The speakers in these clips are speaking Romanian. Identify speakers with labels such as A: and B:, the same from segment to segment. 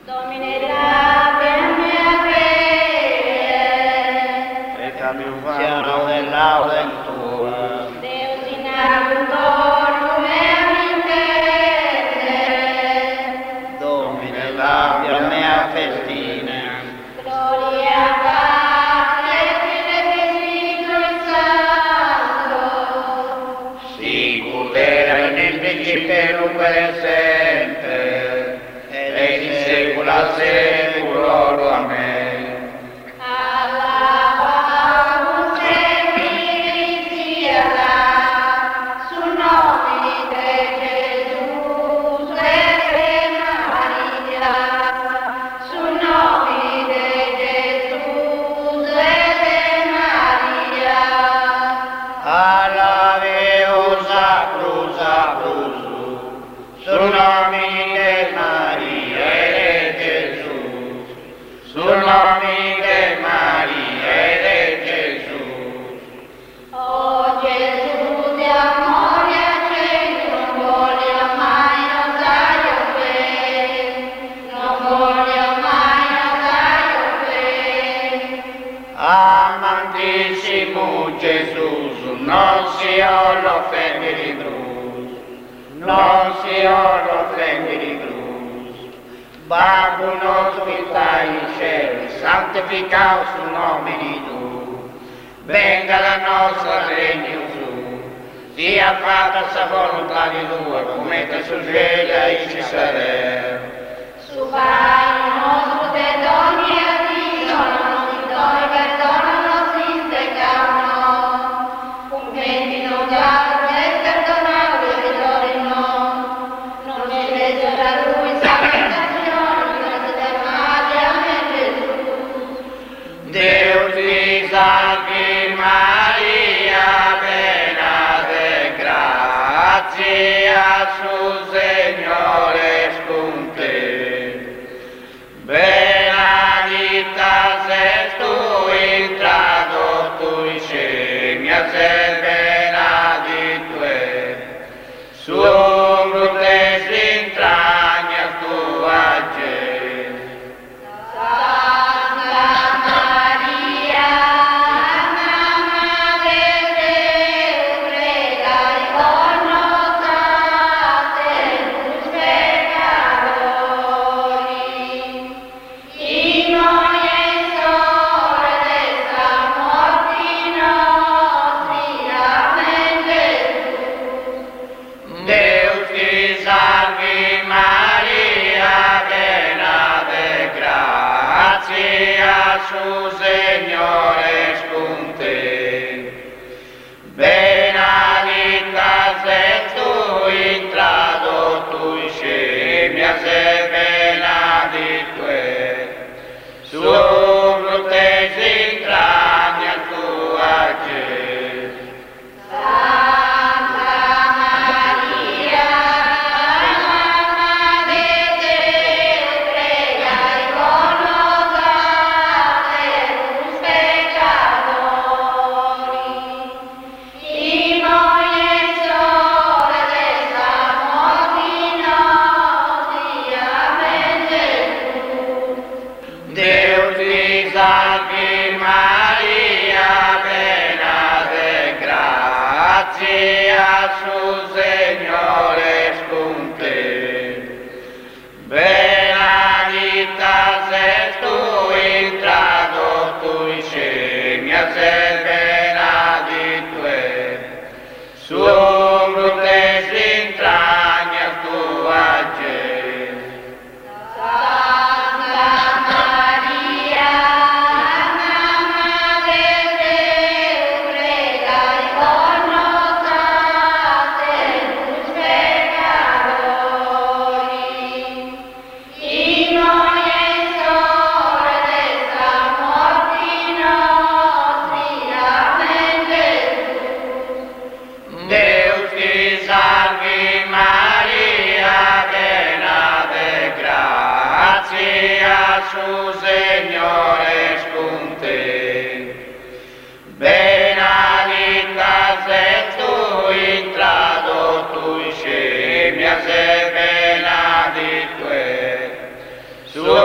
A: Domine la mia fede,
B: e cambiamo dell'aula in tua.
A: Deus in autor intende,
B: Domine la mia festina,
A: gloria Patri et Filii et Spiritus Sancto,
B: sicut era nel principio per sempre, ed in secula seculorum. Amen.
A: Alabamus et Christiana, sul nome de Gesù e Maria, sul nome de Gesù e Maria.
B: Alla veusa cruza cruzu, sul nome di Maria e di Gesù, sul nome di Maria e di Gesù.
A: Oh Gesù di amore accesi, non voglio mai notare te, non voglio mai notare te.
B: Amantissimo Gesù, non si offendi di cruz, non si offendi di cruz. Babbo nostro che stai in cielo, santificato sul nome di tu, venga la nostra regno su, sia fatta sa volontà di tua, come te sul cielo e ci sarà.
A: Su Padre nostro te doni a Dio, non ti doni perdono nostri peccati, commenti non darmi e perdonare i errori no, non ci leggere a lui salutazioni, grazie del male, amen Gesù.
B: Deus ti salvi Maria, piena de grazia, su Signore es con te. Benedicta ses tu intra tui semias et benedictue, fructus intranias tua Jesús.
A: Santa Maria, Madre Dei, pregai por nobis peccatori, in noie ore desta morti nostri. Amen Gesù.
B: Deus ti salvi Maria, piena de grazia, su Signore es con te. Benedicta ses tu intra tui semias et benedictue, fructus intranias tua Jesús.
A: Santa Maria, Madre Dei, pregai por nobis peccatori, in noie ore desta morti nostri. Amen Gesù.
B: Deus ti salvi Maria, piena de grazia, su Signore es con te. Benedicta ses tu intra tui semias et benedictue, fructus intranias tua Jesús.
A: Santa Maria, Madre Dei, pregai por nobis peccatori, in noie ore desta morti nostri. Amen Gesù.
B: Deus ti salvi Maria, piena de grazia, su Signore es con te. Benedicta ses tu intra tui semias et benedictue, su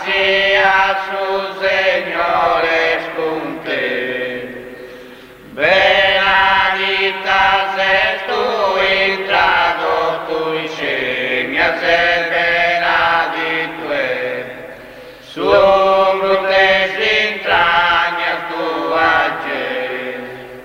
B: Gracias, su Señor es con te. Benedicta es tu entrado, tu semia se benedictue. Su brutes entrañas tu ayer.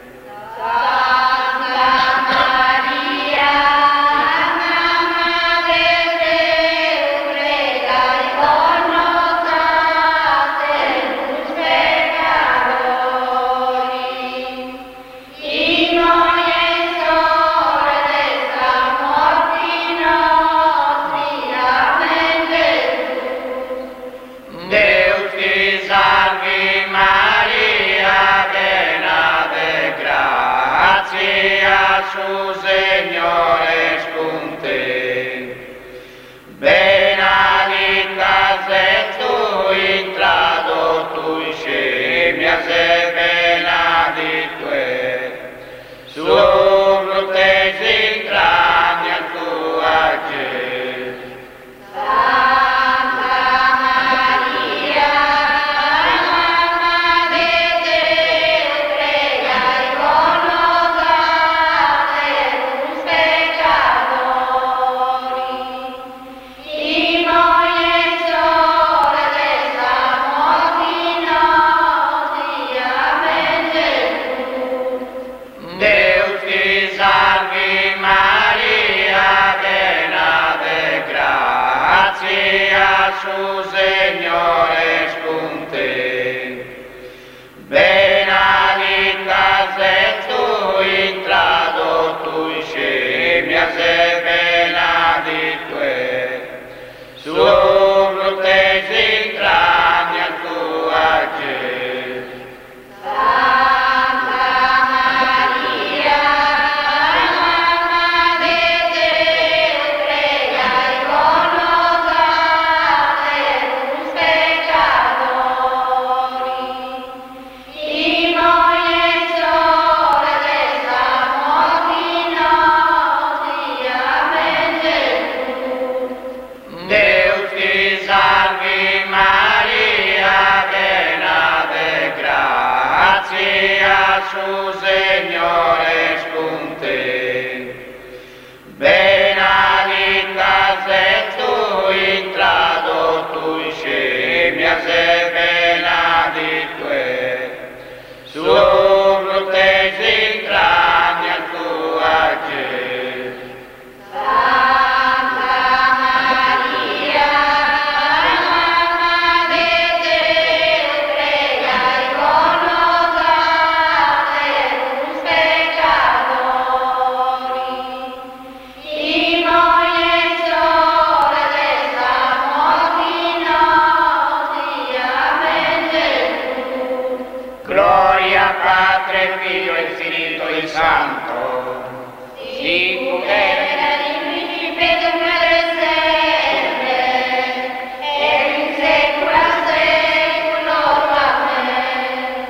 B: Su Señor es con te. Benedicta es tu entrado, tu semia se benedictue. Su brutes entrañas tu ayer. Su Señor es con te. Benedicta es tu entrado, tu semia se benedictue. Su brutes entrañas tu ayer. Su Señor es con te. Benedicta es tu entrado, tu semia se benedictue. Su brutes entrañas tu ayer. Gloria Padre, Figlio e Spirito e Santo, sicut erat in principio et nunc et semper, et in saecula saeculorum. Amen.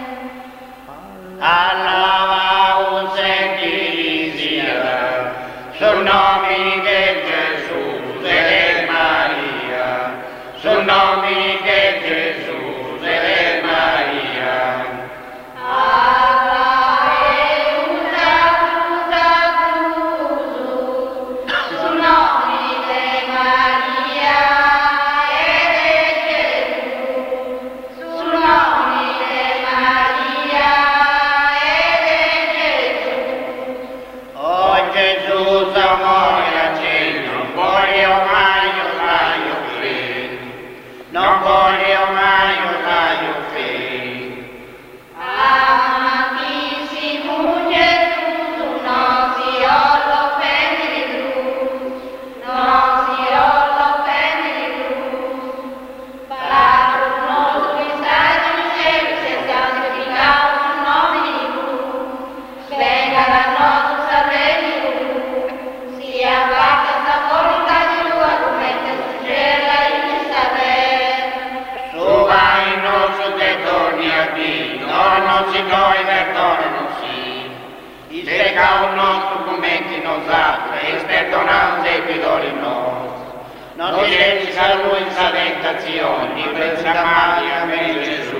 B: Alabamus Ecclesia, sul nomine de Gesù e de Maria, sul nomine de Gesù e de Maria. Non voglio a lui in sa tentazione, per Santa Maria, per Gesù.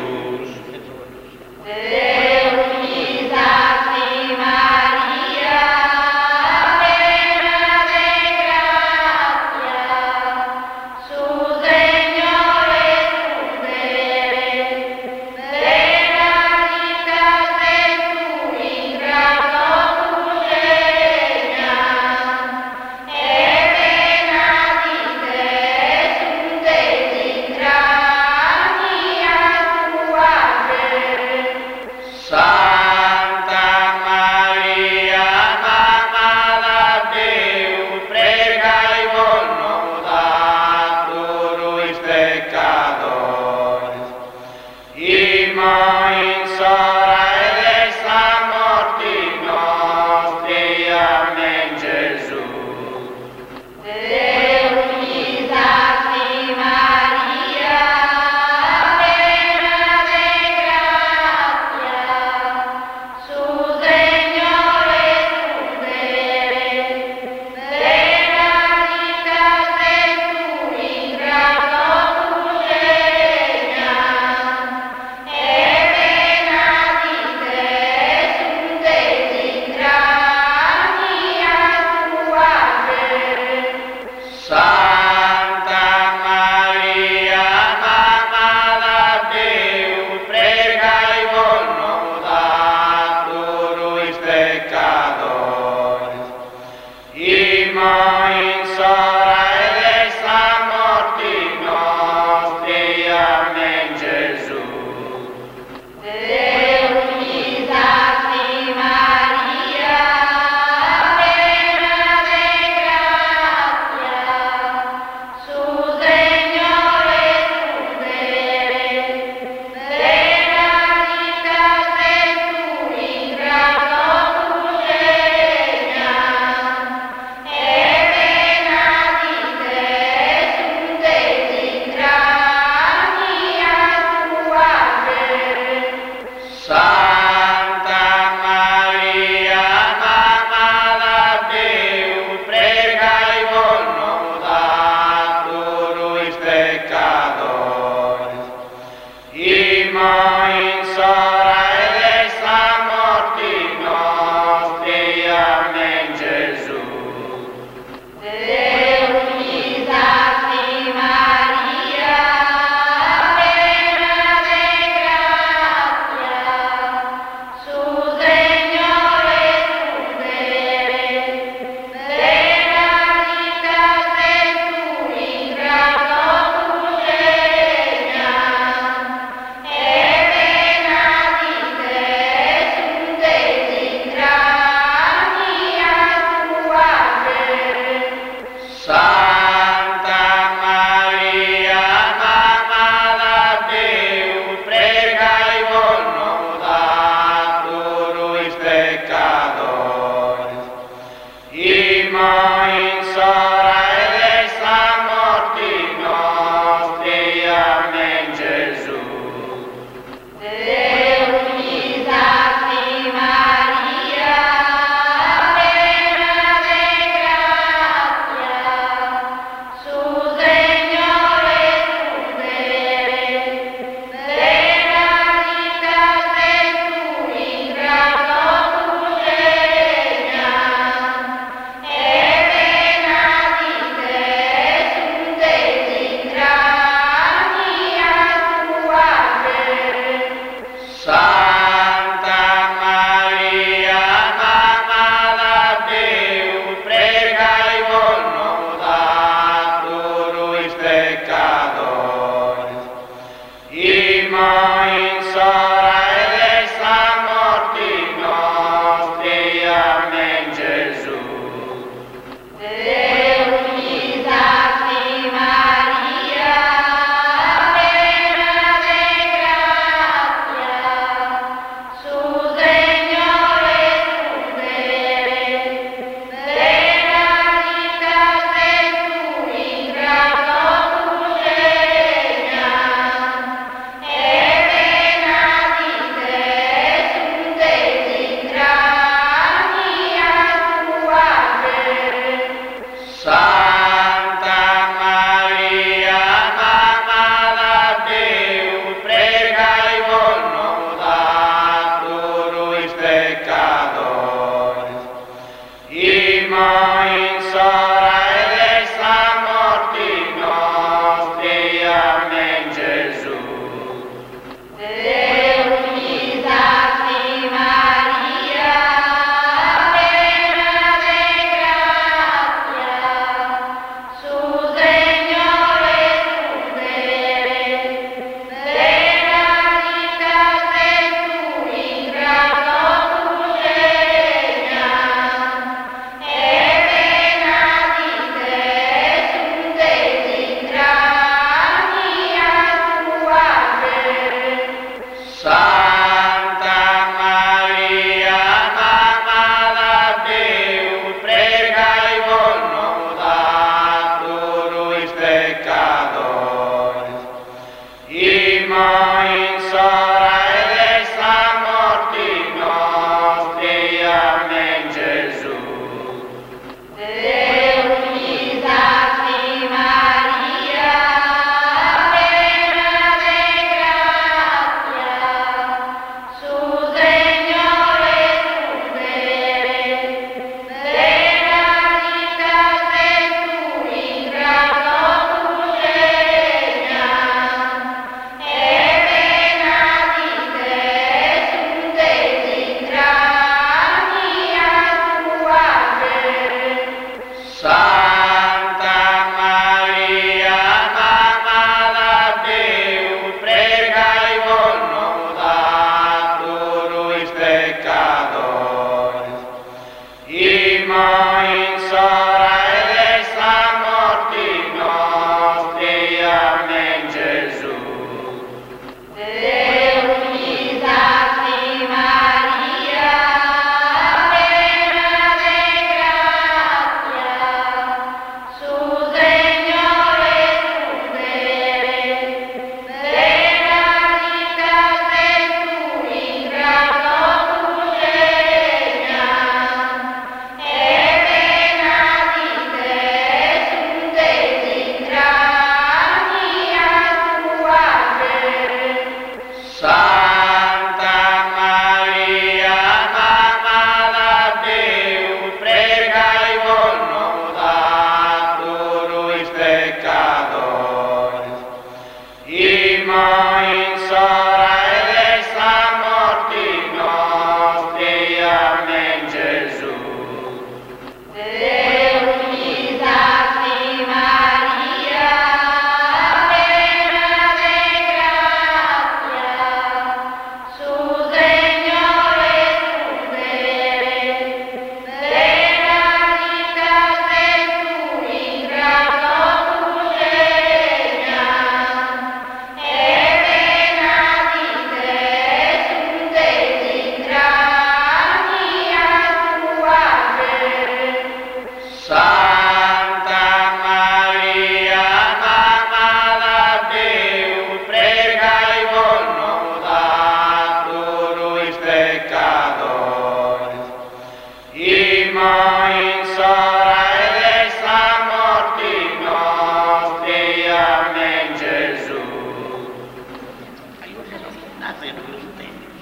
B: pecadores, y